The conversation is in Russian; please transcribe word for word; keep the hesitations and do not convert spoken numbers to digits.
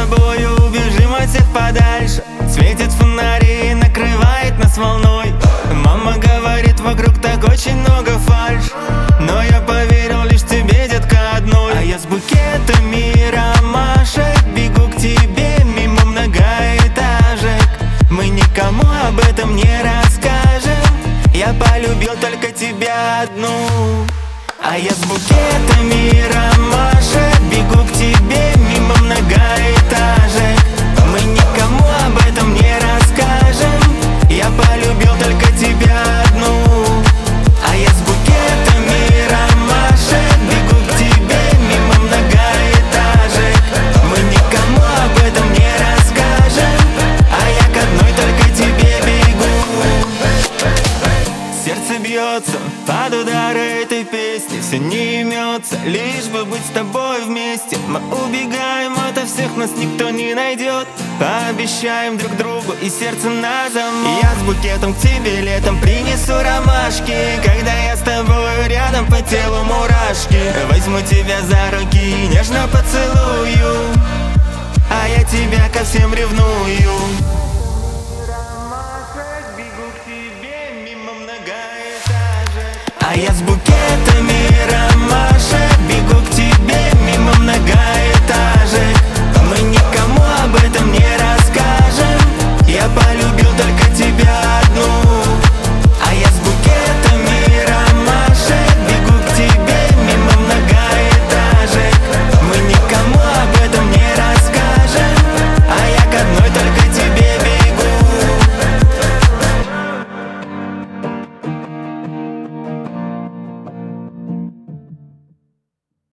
тобою убежим от всех подальше. Светит фонари и накрывает нас волной. Мама говорит, вокруг так очень много фальшь, но я поверил лишь тебе, детка, одной. А я с букетами ромашек бегу к тебе мимо многоэтажек. Мы никому об этом не расскажем. Я полюбил только тебя одну. А я с букетами ромашек бегу к тебе мимо многоэтажек. Мы никому об этом не расскажем. Я полюбил только тебя одну. А я с букетами ромашек бегу к тебе мимо многоэтажек. Мы никому об этом не расскажем. А я к одной только тебе бегу. Сердце бьется под удары этой песни, все не имется, лишь бы быть с тобой вместе. Мы убегаем ото всех, нас никто не найдет. Пообещаем друг другу и сердце на замок. Я с букетом к тебе летом принесу ромашки. Когда я с тобой рядом, по телу мурашки. Возьму тебя за руки и нежно поцелую. А я тебя ко всем ревную. А я с букетами